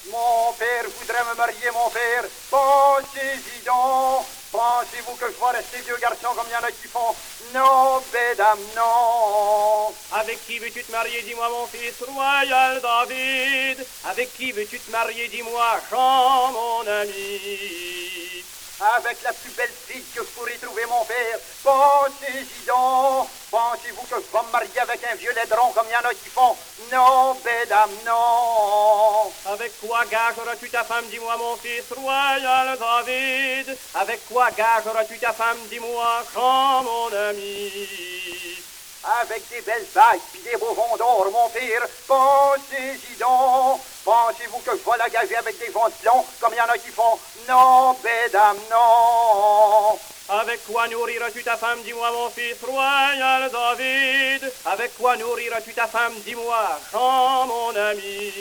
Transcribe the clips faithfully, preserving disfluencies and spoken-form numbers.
Mon père voudrait me marier, mon père. Pensez-y donc. Pensez-vous que je vais rester vieux garçon comme il y en a qui font? Non, mesdames, non. Avec qui veux-tu te marier, dis-moi mon fils royal David? Avec qui veux-tu te marier, dis-moi Jean, mon ami? Avec la plus belle fille que je pourrais trouver, mon père. Pensez-y donc. Pensez-vous que je vais me marier avec un vieux laidron comme il y en a qui font? Non, mesdames, non. Avec quoi gageras-tu ta femme, dis-moi mon fils royal David? Avec quoi gageras-tu ta femme, dis-moi Jean, mon ami? Avec des belles bagues pis des beaux vents d'or, mon père. Pensez-y donc. Pensez-vous que je vais la gager avec des vents de plomb comme il y en a qui font? Non, mesdames, non. Avec quoi nourriras-tu ta femme, dis-moi mon fils royal David? Avec quoi nourriras-tu ta femme, dis-moi Jean, mon ami?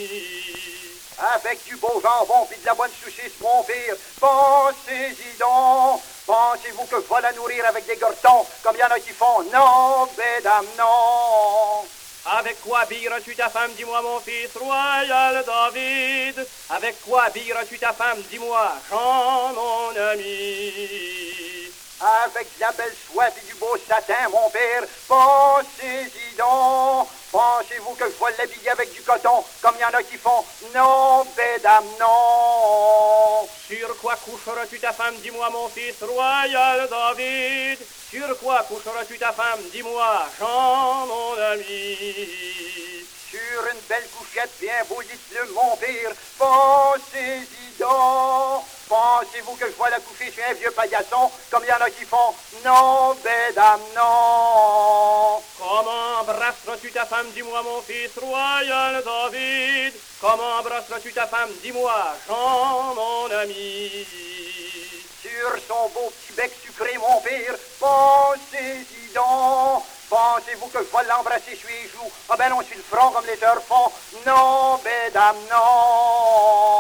Avec du beau jambon pis de la bonne saucisse, mon père. Pensez-y donc. Pensez-vous que je vais la nourrir avec des gortons comme il y en a qui font? Non, mesdames, non. Avec quoi habilleras-tu ta femme, dis-moi mon fils royal David? Avec quoi habilleras-tu ta femme, dis-moi Jean, mon ami? Avec de la belle soie et du beau satin, mon père. Pensez-y donc. Pensez-vous que je vais l'habiller avec du coton comme il y en a qui font? Non, mesdames, non. Sur quoi coucheras-tu ta femme, dis-moi mon fils royal David? Sur quoi coucheras-tu ta femme, dis-moi Jean, mon ami? Sur une belle couchette bien beau dites-le, mon père. Pensez-y donc. Pensez-vous que je vais la coucher chez un vieux paillasson comme il y en a qui font? Non, mesdames, non. Comment embrasseras-tu ta femme, dis-moi mon fils royal David? Comment embrasseras-tu ta femme, dis-moi Jean, mon ami? Sur son beau petit bec sucré, mon père. Pensez-y donc. Pensez-vous que je vais l'embrasser sur les joues? Ah ben non, sur le front comme les heures font. Non, mesdames, non.